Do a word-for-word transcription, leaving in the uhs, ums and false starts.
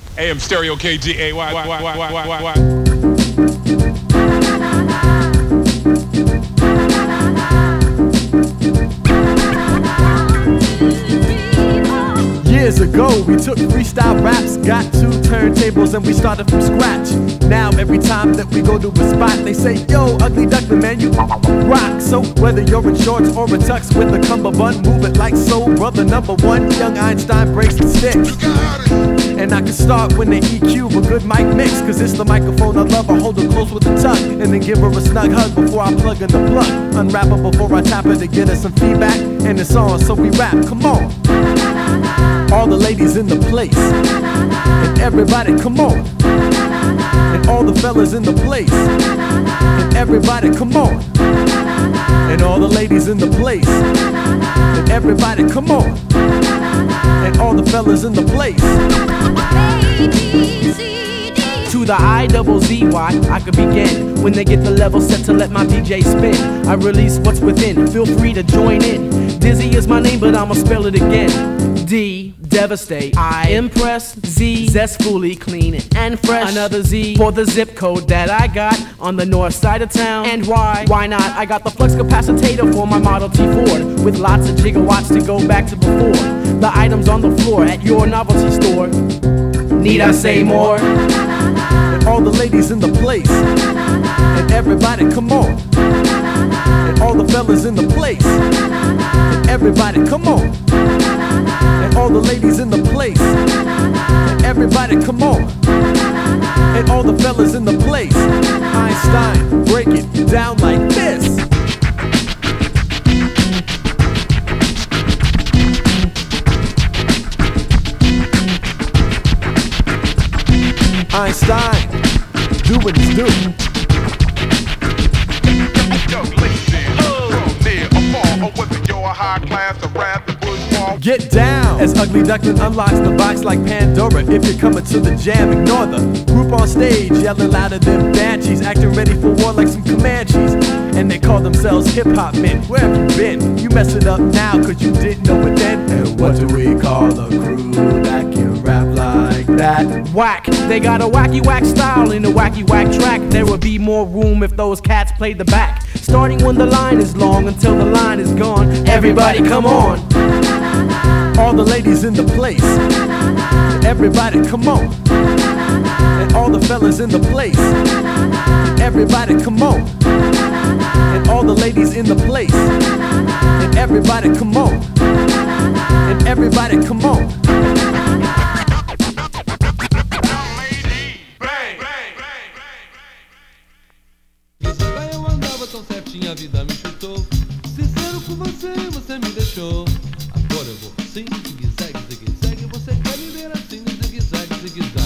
A M Stereo K G A Y Y Y Y Y Y. Years ago, we took freestyle raps, got two turntables, and we started from scratch. Now, every time that we go to a spot, they say, yo, Ugly Duckling, man, you rock. So, whether you're in shorts or a tux with a cummerbund, move it like soul, brother number one. Young Einstein breaks the sticks. And I can start when the E Q a good mic mix, cause it's the microphone I love. I hold her close with a tuck, and then give her a snug hug before I plug in the plug. Unwrap her before I tap her to get her some feedback. And it's on, so we rap, come on. All the ladies in the place, and everybody come on. And all the fellas in the place, and everybody come on. And all the ladies in the place, and everybody come on. And all the fellas in the place. To the I double Z Y, I could begin. When they get the level set to let my D J spin, I release what's within, feel free to join in. Dizzy is my name, but I'ma spell it again. D, devastate. I, impress. Z, zestfully clean and fresh. Another Z for the zip code that I got on the north side of town. And why? Why not? I got the flux capacitor for my Model T Ford, with lots of gigawatts to go back to before. The items on the floor at your novelty store. Need I say more? And all the ladies in the place, and everybody come on. And all the fellas in the place, and everybody come on. And all the ladies in the place, and everybody come on. And all the fellas in the place. Einstein, break it down like this. Einstein, do what it's do. Yo, listen, from near or far, or whether you're a high class or rap, the bourgeois. Get down as Ugly Duckling unlocks the box like Pandora. If you're coming to the jam, ignore the group on stage yelling louder than banshees, acting ready for war like some Comanches. And they call themselves hip-hop men. Where have you been? You mess it up now cause you didn't know it then. And what do we call a crew that can rap like that? Whack, they got a wacky whack style in a wacky whack track. There would be more room if those cats played the back. Starting when the line is long until the line is gone. Everybody come on. All the ladies in the place, everybody come on. And all the fellas in the place, everybody come on. And all the ladies in the place, and everybody come on. And everybody come on. Eu andava tão certinho, a vida me chutou. Sincero com você, você me deixou. Agora eu vou assim, zigue-zague, zigue-zague. Você quer me ver assim, zigue-zague, zigue-zague.